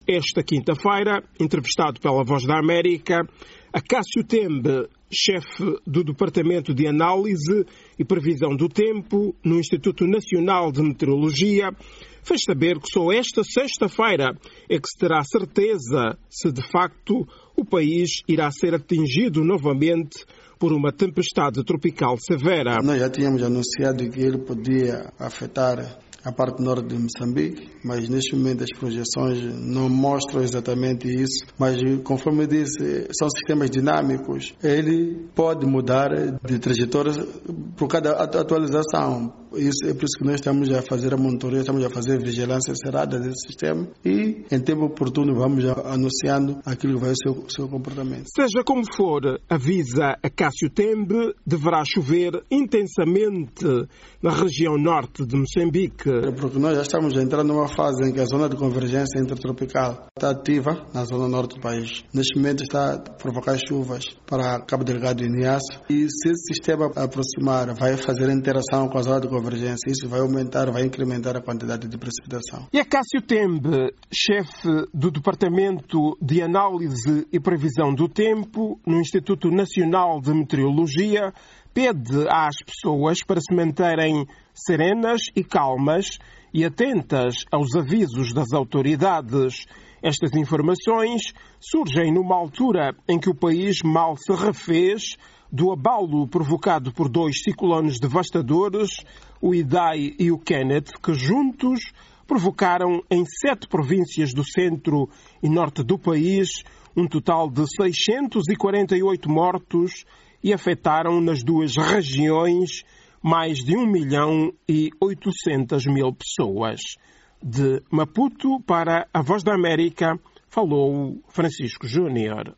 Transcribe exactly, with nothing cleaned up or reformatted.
esta quinta-feira, entrevistado pela Voz da América, Acácio Tembe, chefe do Departamento de Análise e Previsão do Tempo no Instituto Nacional de Meteorologia, fez saber que só esta sexta-feira é que se terá certeza se de facto o país irá ser atingido novamente por uma tempestade tropical severa. Nós já tínhamos anunciado que ele podia afetar a parte norte de Moçambique, mas neste momento as projeções não mostram exatamente isso. Mas, conforme eu disse, são sistemas dinâmicos. Ele pode mudar de trajetória por cada atualização. Isso é por isso que nós estamos a fazer a monitoria, estamos a fazer a vigilância cerrada desse sistema e, em tempo oportuno, vamos anunciando aquilo que vai ser o seu comportamento. Seja como for, avisa Acácio Tembe, deverá chover intensamente na região norte de Moçambique. Porque nós já estamos a entrar numa fase em que a zona de convergência intertropical está ativa na zona norte do país. Neste momento está a provocar chuvas para Cabo Delgado e Niassa. E se esse sistema aproximar, vai fazer interação com a zona de convergência, isso vai aumentar, vai incrementar a quantidade de precipitação. E Acácio Tembe, chefe do Departamento de Análise e Previsão do Tempo no Instituto Nacional de Meteorologia, pede às pessoas para se manterem serenas e calmas e atentas aos avisos das autoridades. Estas informações surgem numa altura em que o país mal se refez do abalo provocado por dois ciclones devastadores, o Idai e o Kenneth, que juntos provocaram em sete províncias do centro e norte do país um total de seiscentos e quarenta e oito mortos e afetaram nas duas regiões mais de um milhão e oitocentas mil pessoas. De Maputo para a Voz da América, falou Francisco Júnior.